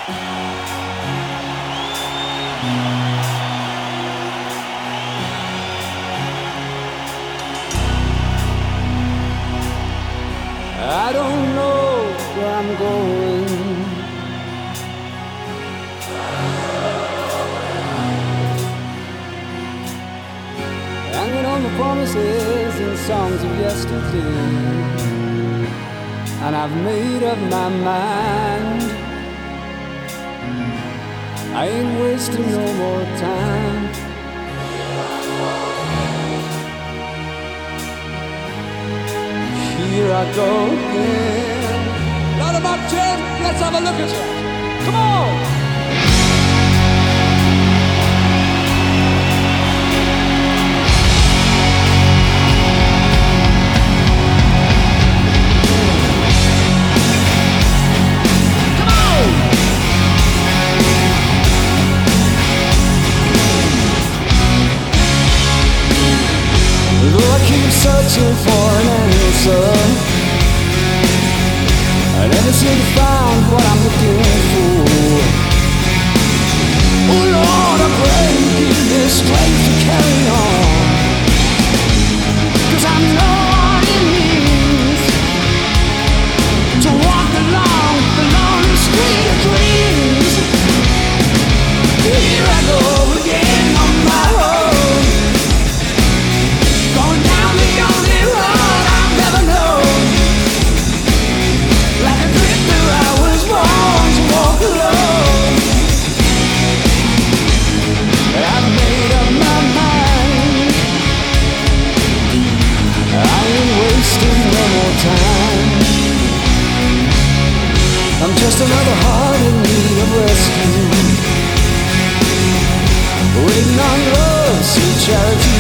I don't know where I'm going. Hanging on the promises and songs of yesterday, and I've made up my mind. I ain't wasting no more time. Here I go again. Load 'em up, Jim. Let's have a look at you. Come on. Though I keep searching for an answer, I never seem to find what I'm looking for. Oh Lord, I pray you give me strength to carry on, 'cause I know what it means to walk along the lonely street of dreams. Here I go again on my own, going down the only road I've never known. Like a drifter, I was born to walk alone. But I've made up my mind. I ain't wasting no more time. I'm just another heart in need of rescue, waiting on love, sweet charity.